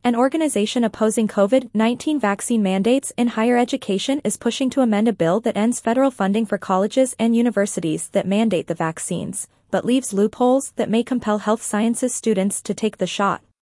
An organization opposing COVID-19 vaccine mandates in higher education is pushing to amend a bill that ends federal funding for colleges and universities that mandate the vaccines, but leaves loopholes that may compel health sciences students to take the shot.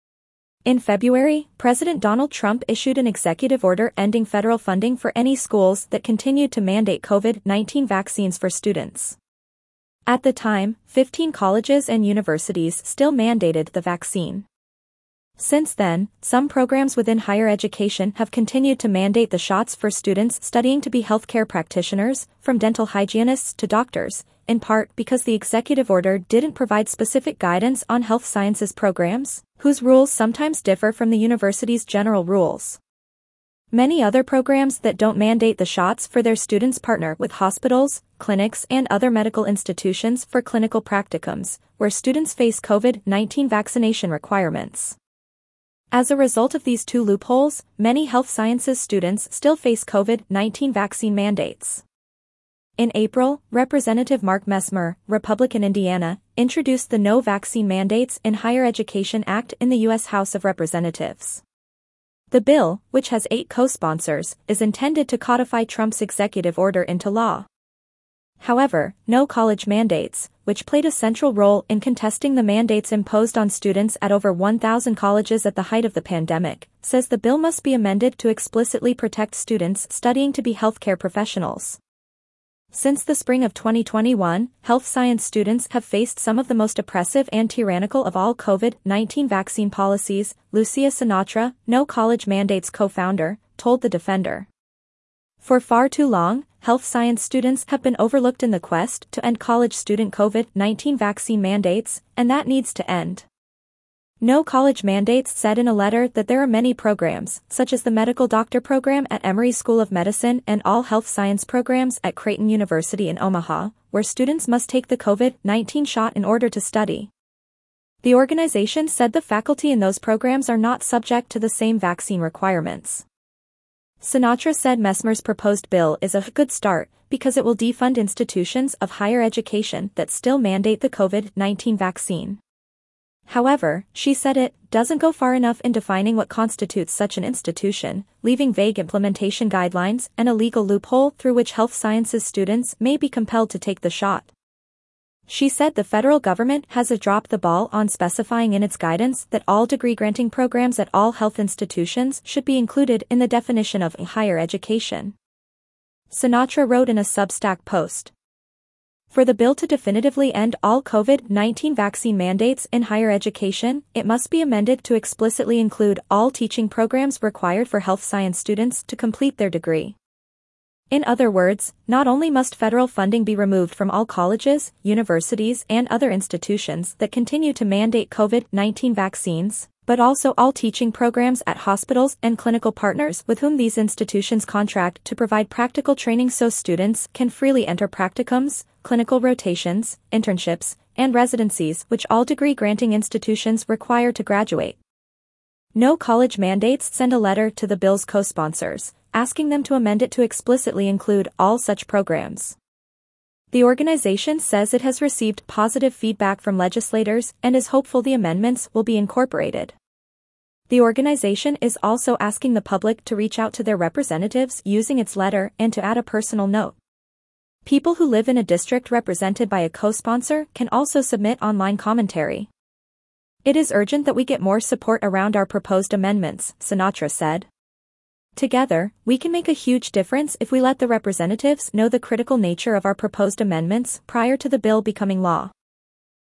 In February, President Donald Trump issued an executive order ending federal funding for any schools that continued to mandate COVID-19 vaccines for students. At the time, 15 colleges and universities still mandated the vaccine. Since then, some programs within higher education have continued to mandate the shots for students studying to be healthcare practitioners, from dental hygienists to doctors, in part because the executive order didn't provide specific guidance on health sciences programs, whose rules sometimes differ from the university's general rules. Many other programs that don't mandate the shots for their students partner with hospitals, clinics, and other medical institutions for clinical practicums, where students face COVID-19 vaccination requirements. As a result of these two loopholes, many health sciences students still face COVID-19 vaccine mandates. In April, Representative Mark Messmer, Republican Indiana, introduced the No Vaccine Mandates in Higher Education Act in the U.S. House of Representatives. The bill, which has 8 co-sponsors, is intended to codify Trump's executive order into law. However, No College Mandates, which played a central role in contesting the mandates imposed on students at over 1,000 colleges at the height of the pandemic, says the bill must be amended to explicitly protect students studying to be healthcare professionals. Since the spring of 2021, health science students have faced some of the most oppressive and tyrannical of all COVID-19 vaccine policies, Lucia Sinatra, No College Mandates co-founder, told The Defender. For far too long, health science students have been overlooked in the quest to end college student COVID-19 vaccine mandates, and that needs to end. No College Mandates said in a letter that there are many programs, such as the Medical Doctor Program at Emory School of Medicine and all health science programs at Creighton University in Omaha, where students must take the COVID-19 shot in order to study. The organization said the faculty in those programs are not subject to the same vaccine requirements. Sinatra said Messmer's proposed bill is a good start because it will defund institutions of higher education that still mandate the COVID-19 vaccine. However, she said it doesn't go far enough in defining what constitutes such an institution, leaving vague implementation guidelines and a legal loophole through which health sciences students may be compelled to take the shot. She said the federal government has dropped the ball on specifying in its guidance that all degree-granting programs at all health institutions should be included in the definition of higher education. Sinatra wrote in a Substack post. For the bill to definitively end all COVID-19 vaccine mandates in higher education, it must be amended to explicitly include all teaching programs required for health science students to complete their degree. In other words, not only must federal funding be removed from all colleges, universities, and other institutions that continue to mandate COVID-19 vaccines, but also all teaching programs at hospitals and clinical partners with whom these institutions contract to provide practical training so students can freely enter practicums, clinical rotations, internships, and residencies which all degree-granting institutions require to graduate. No College Mandates send a letter to the bill's co-sponsors, asking them to amend it to explicitly include all such programs. The organization says it has received positive feedback from legislators and is hopeful the amendments will be incorporated. The organization is also asking the public to reach out to their representatives using its letter and to add a personal note. People who live in a district represented by a co-sponsor can also submit online commentary. It is urgent that we get more support around our proposed amendments, Sinatra said. Together, we can make a huge difference if we let the representatives know the critical nature of our proposed amendments prior to the bill becoming law.